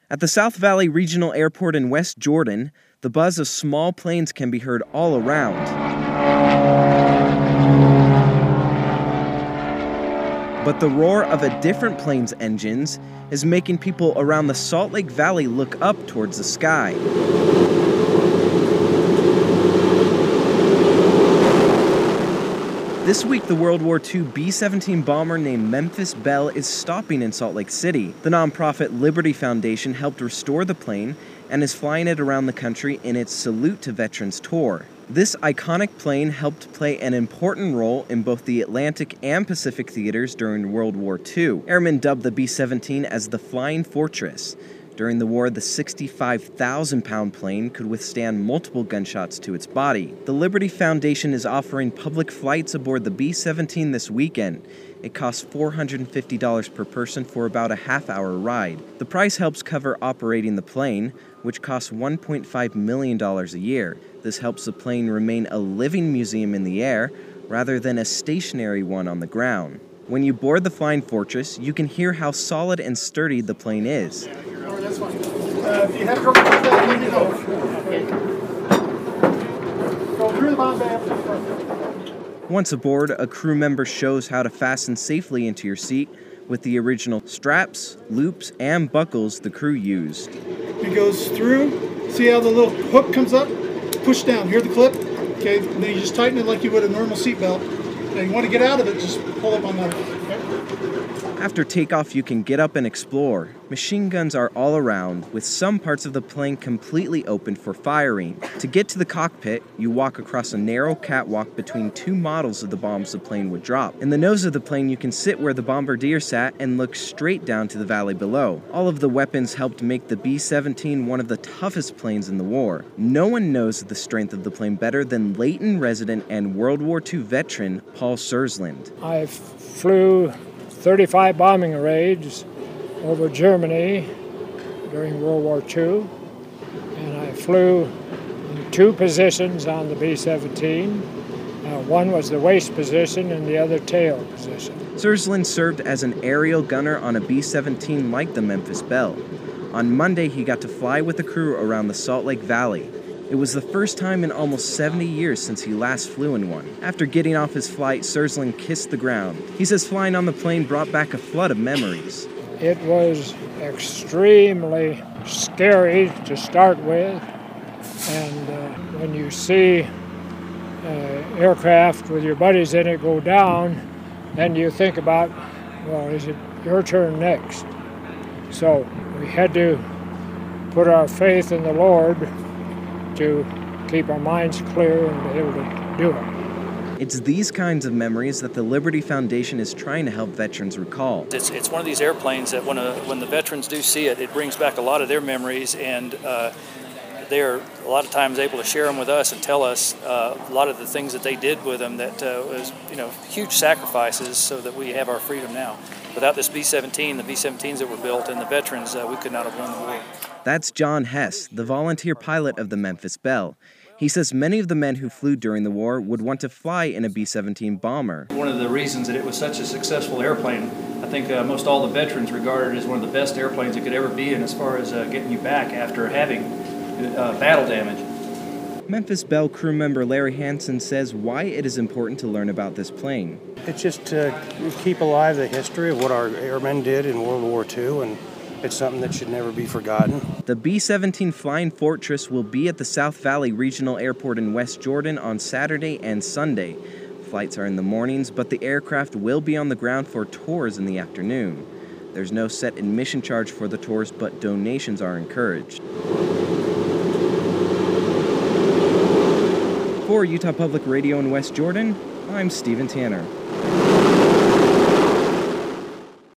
At the South Valley Regional Airport in West Jordan, the buzz of small planes can be heard all around. But the roar of a different plane's engines is making people around the Salt Lake Valley look up towards the sky. This week, the World War II B-17 bomber named Memphis Belle is stopping in Salt Lake City. The nonprofit Liberty Foundation helped restore the plane and is flying it around the country in its Salute to Veterans tour. This iconic plane helped play an important role in both the Atlantic and Pacific theaters during World War II. Airmen dubbed the B-17 as the Flying Fortress. During the war, the 65,000-pound plane could withstand multiple gunshots to its body. The Liberty Foundation is offering public flights aboard the B-17 this weekend. It costs $450 per person for about a half-hour ride. The price helps cover operating the plane, which costs $1.5 million a year. This helps the plane remain a living museum in the air, rather than a stationary one on the ground. When you board the Flying Fortress, you can hear how solid and sturdy the plane is. That's fine. If you have trouble with that, let me know. Go through the bomb bay up to the front. Once aboard, a crew member shows how to fasten safely into your seat with the original straps, loops, and buckles the crew used. It goes through. See how the little hook comes up? Push down. Hear the clip? Okay, and then you just tighten it like you would a normal seat belt. Now you want to get out of it, just pull up on that. Okay? After takeoff, you can get up and explore. Machine guns are all around, with some parts of the plane completely open for firing. To get to the cockpit, you walk across a narrow catwalk between two models of the bombs the plane would drop. In the nose of the plane, you can sit where the bombardier sat and look straight down to the valley below. All of the weapons helped make the B-17 one of the toughest planes in the war. No one knows the strength of the plane better than Layton resident and World War II veteran Paul Sursland. I flew 35 bombing raids over Germany during World War II, and I flew in two positions on the B-17. One was the waist position and the other tail position. Sursland served as an aerial gunner on a B-17 like the Memphis Belle. On Monday, he got to fly with the crew around the Salt Lake Valley. It was the first time in almost 70 years since he last flew in one. After getting off his flight, Sursland kissed the ground. He says flying on the plane brought back a flood of memories. It was extremely scary to start with, and when you see aircraft with your buddies in it go down, then you think about, well, is it your turn next? So we had to put our faith in the Lord to keep our minds clear and be able to do it. It's these kinds of memories that the Liberty Foundation is trying to help veterans recall. It's one of these airplanes that when the veterans do see it, it brings back a lot of their memories, and they're a lot of times able to share them with us and tell us a lot of the things that they did with them that was huge sacrifices so that we have our freedom now. Without this B-17, the B-17s that were built, and the veterans, we could not have won the war. That's John Hess, the volunteer pilot of the Memphis Belle. He says many of the men who flew during the war would want to fly in a B-17 bomber. One of the reasons that it was such a successful airplane, I think most all the veterans regarded it as one of the best airplanes it could ever be in as far as getting you back after having battle damage. Memphis Belle crew member Larry Hansen says why it is important to learn about this plane. It's just to keep alive the history of what our airmen did in World War II, and it's something that should never be forgotten. The B-17 Flying Fortress will be at the South Valley Regional Airport in West Jordan on Saturday and Sunday. Flights are in the mornings, but the aircraft will be on the ground for tours in the afternoon. There's no set admission charge for the tours, but donations are encouraged. For Utah Public Radio in West Jordan, I'm Stephen Tanner.